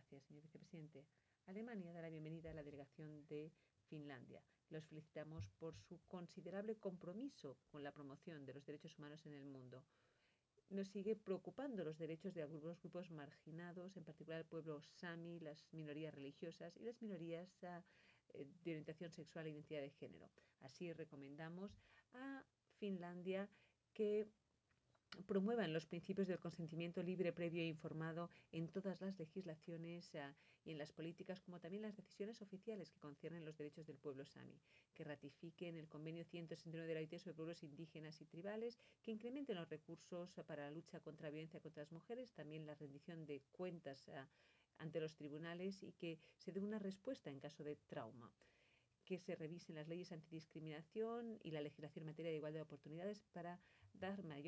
gracias, señor vicepresidente. Alemania da la bienvenida a la delegación de Finlandia. Los felicitamos por su considerable compromiso con la promoción de los derechos humanos en el mundo. Nos sigue preocupando los derechos de algunos grupos marginados, en particular el pueblo sami, las minorías religiosas y las minorías de orientación sexual e identidad de género. Así recomendamos a Finlandia que promuevan los principios del consentimiento libre, previo e informado en todas las legislaciones y en las políticas, como también las decisiones oficiales que conciernen los derechos del pueblo sami, que ratifiquen el convenio 169 de la OIT sobre pueblos indígenas y tribales, que incrementen los recursos para la lucha contra la violencia contra las mujeres, también la rendición de cuentas ante los tribunales y que se dé una respuesta en caso de trauma, que se revisen las leyes antidiscriminación y la legislación en materia de igualdad de oportunidades para dar mayor